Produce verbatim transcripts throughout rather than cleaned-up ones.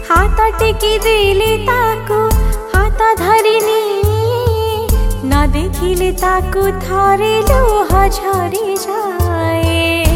हाथ टेकी देले ताकू हाथ धरिनी न देखिले ताकू थरे लुह झरी जाए।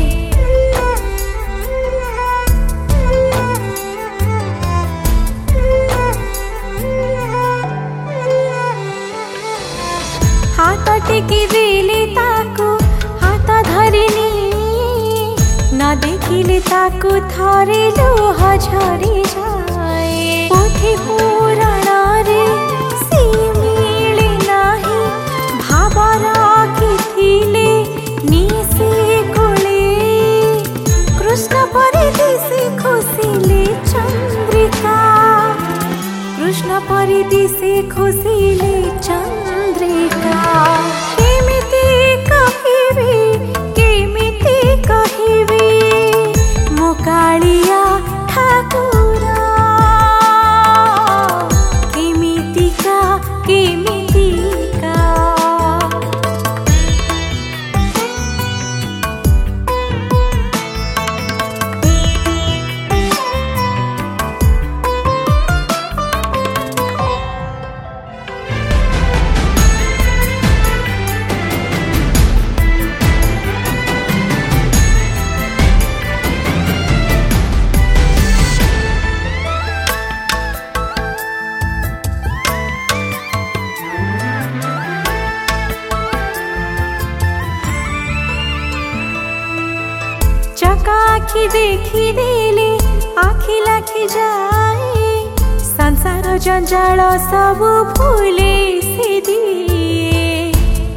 हाथ टेकी देले ताकू हाथ धरिनी न देखिले ताकू थरे लुह झरी जाए। पोथी पुराण रे सी मिले नाही भाव रखिथिले निसे कोले। कृष्ण परिदिशे खुशिले चंद्रिका कृष्ण परिदिशे खुशिले चंद्रिका। केमिति कहिबी केमिति कहिबी मो कालिया ठाकुरा केमितिका केमितिका। चका आखि देखी देले आखि लाखि जाए। संसार जंजाल सब भूले से दिए।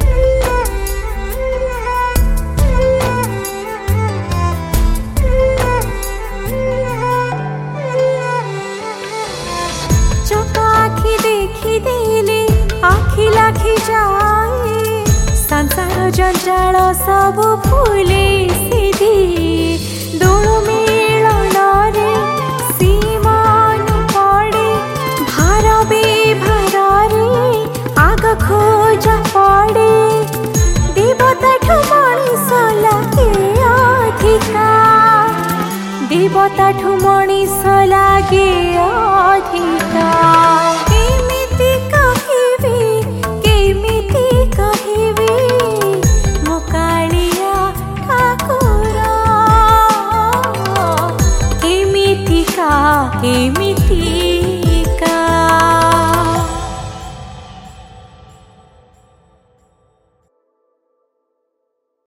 चका आखि देखी देले आखि लाखि जाए। संसार जंजाल सब भूले से दोल मिलन रे सीमान पड़े भार बेभार रे आग खोज पड़े। देवता ठू मनीष लागे अधिका देवता ठू मनीष लागे अधिका। केमिति कहिबी केमिति कहिबी मो कालिया ठाकुरा केमितिका केमिति।